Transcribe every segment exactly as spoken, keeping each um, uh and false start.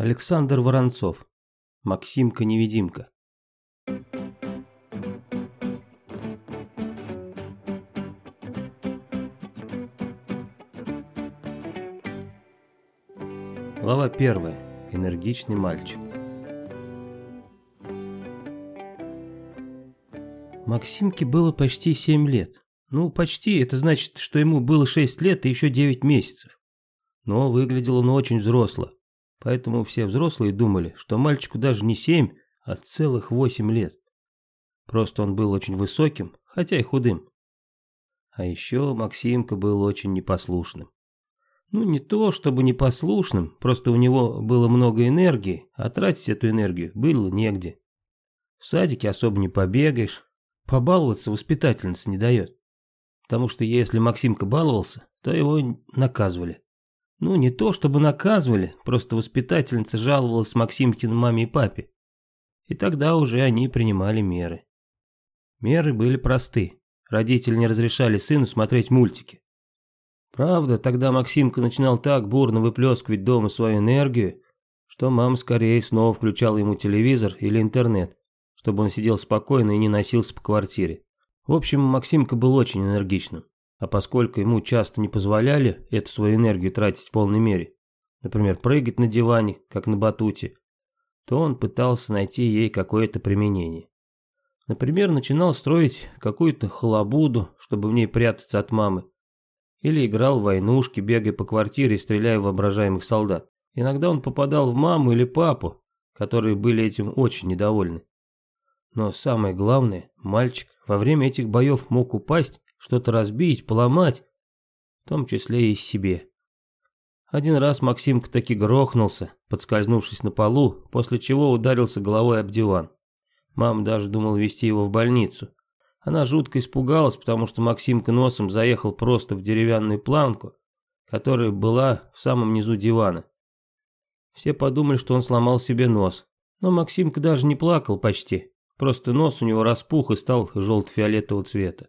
Александр Воронцов. Максимка-невидимка. Глава первая. Энергичный мальчик. Максимке было почти семь лет. Ну, почти, это значит, что ему было шесть лет и еще девять месяцев. Но выглядел он очень взросло. Поэтому все взрослые думали, что мальчику даже не семь, а целых восемь лет. Просто он был очень высоким, хотя и худым. А еще Максимка был очень непослушным. Ну, не то чтобы непослушным, просто у него было много энергии, а тратить эту энергию было негде. В садике особо не побегаешь, побаловаться воспитательница не дает. Потому что если Максимка баловался, то его наказывали. Ну, не то чтобы наказывали, просто воспитательница жаловалась Максимкиной маме и папе. И тогда уже они принимали меры. Меры были просты. Родители не разрешали сыну смотреть мультики. Правда, тогда Максимка начинал так бурно выплескивать дома свою энергию, что мама скорее снова включала ему телевизор или интернет, чтобы он сидел спокойно и не носился по квартире. В общем, Максимка был очень энергичным, а поскольку ему часто не позволяли эту свою энергию тратить в полной мере, например, прыгать на диване, как на батуте, то он пытался найти ей какое-то применение. Например, начинал строить какую-то халабуду, чтобы в ней прятаться от мамы, или играл в войнушки, бегая по квартире и стреляя в воображаемых солдат. Иногда он попадал в маму или папу, которые были этим очень недовольны. Но самое главное, мальчик во время этих боев мог упасть, что-то разбить, поломать, в том числе и себе. Один раз Максимка таки грохнулся, подскользнувшись на полу, после чего ударился головой об диван. Мама даже думала везти его в больницу. Она жутко испугалась, потому что Максимка носом заехал просто в деревянную планку, которая была в самом низу дивана. Все подумали, что он сломал себе нос, но Максимка даже не плакал почти. Просто нос у него распух и стал желто-фиолетового цвета.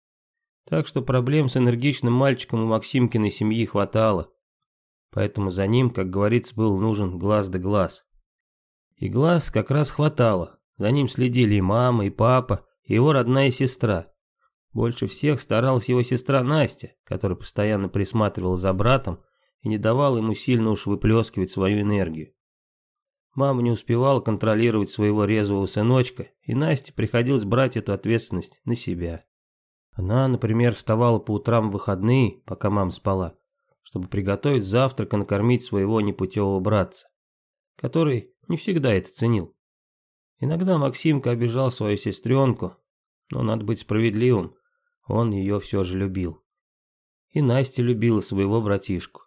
Так что проблем с энергичным мальчиком у Максимкиной семьи хватало. Поэтому за ним, как говорится, был нужен глаз да глаз. И глаз как раз хватало. За ним следили и мама, и папа, и его родная сестра. Больше всех старалась его сестра Настя, которая постоянно присматривала за братом и не давала ему сильно уж выплескивать свою энергию. Мама не успевала контролировать своего резвого сыночка, и Насте приходилось брать эту ответственность на себя. Она, например, вставала по утрам в выходные, пока мама спала, чтобы приготовить завтрак и накормить своего непутевого братца, который не всегда это ценил. Иногда Максимка обижал свою сестренку, но надо быть справедливым, он ее все же любил. И Настя любила своего братишку.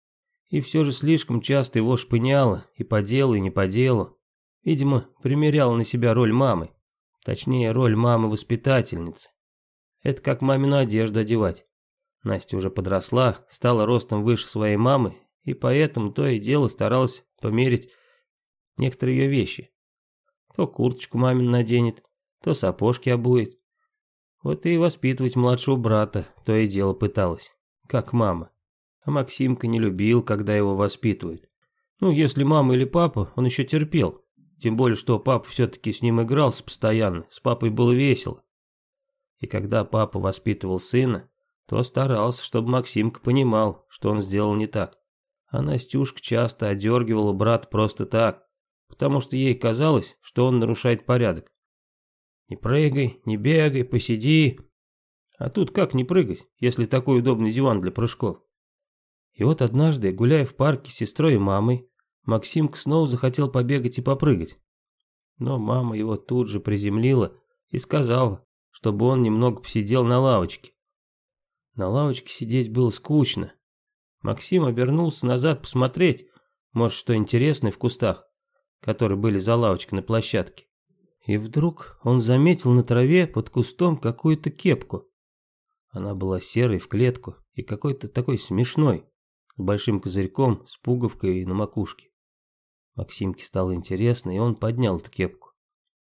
И все же слишком часто его шпыняла, и по делу, и не по делу. Видимо, примеряла на себя роль мамы. Точнее, роль мамы-воспитательницы. Это как мамину одежду одевать. Настя уже подросла, стала ростом выше своей мамы, и поэтому то и дело старалась померить некоторые ее вещи. То курточку мамину наденет, то сапожки обует. Вот и воспитывать младшего брата то и дело пыталась, как мама. А Максимка не любил, когда его воспитывают. Ну, если мама или папа, он еще терпел. Тем более, что папа все-таки с ним игрался постоянно, с папой было весело. И когда папа воспитывал сына, то старался, чтобы Максимка понимал, что он сделал не так. А Настюшка часто одергивала брата просто так, потому что ей казалось, что он нарушает порядок. Не прыгай, не бегай, посиди. А тут как не прыгать, если такой удобный диван для прыжков? И вот однажды, гуляя в парке с сестрой и мамой, Максимка снова захотел побегать и попрыгать. Но мама его тут же приземлила и сказала, чтобы он немного посидел на лавочке. На лавочке сидеть было скучно. Максим обернулся назад посмотреть, может, что интересное в кустах, которые были за лавочкой на площадке. И вдруг он заметил на траве под кустом какую-то кепку. Она была серой в клетку и какой-то такой смешной, с большим козырьком, с пуговкой на макушке. Максимке стало интересно, и он поднял эту кепку.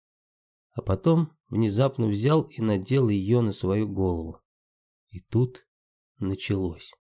А потом внезапно взял и надел ее на свою голову. И тут началось.